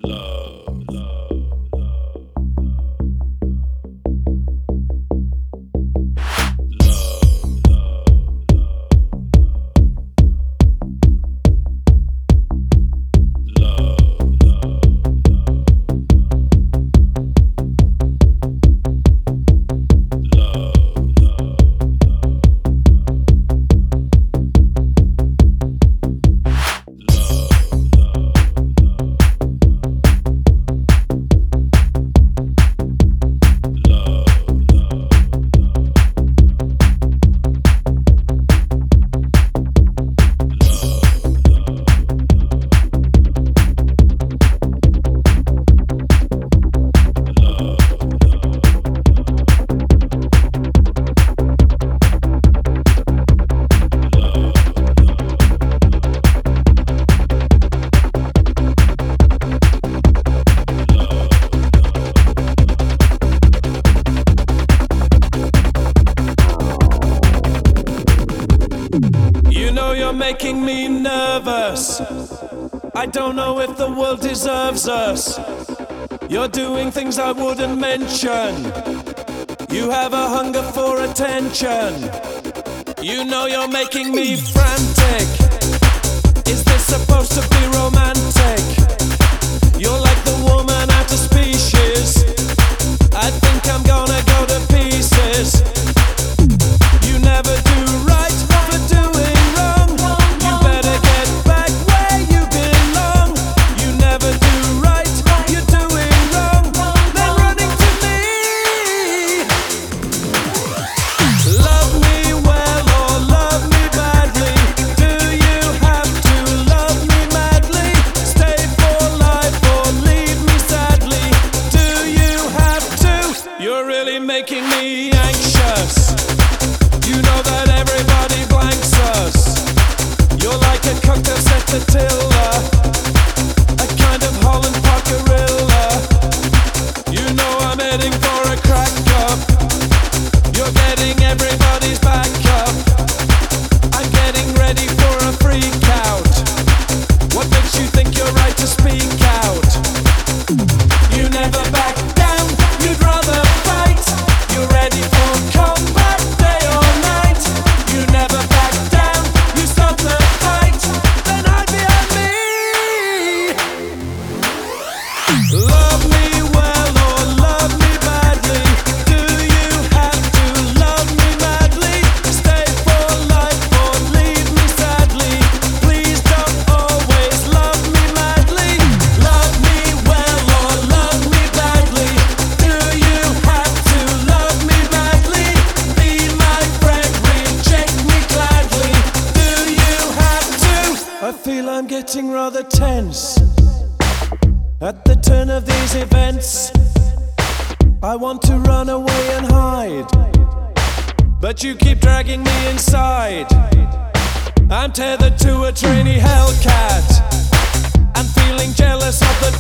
Making me nervous. I don't know if the world deserves us. You're doing things I wouldn't mention. You have a hunger for attention. You know you're making me frantic. Is this supposed to be romantic? You're like the woman out of species. I think I'm gonna go to pieces. You never do right for doing wrong. You better get back where you belong. You never do right, you're doing wrong. Then running to me. Love me well or love me badly. Do you have to love me madly? Stay for life or leave me sadly. Do you have to? You're really making me anxious. You know that everybody blanks us. You're like a cocktail set to Tiller, a kind of Holland Park gorilla. You know I'm heading for a crack up. You're getting everybody's back up. I'm getting ready for a freak out. What makes you think you're right to speak out? You never back down, you'd rather fight. You're ready for combat day or night. You never back down, you start the fight. Then hide behind me. Love me well or love me badly. Do you have to love me madly? Stay for life or leave me sadly. Please don't always love me madly. Love me well or love me badly. Do you have to love me madly? Be my friend, reject me gladly. Do you have to? I feel I'm getting rather tense at the turn of these events. I want to run away and hide, but you keep dragging me inside. I'm tethered to a trainee Hellcat. I'm feeling jealous of the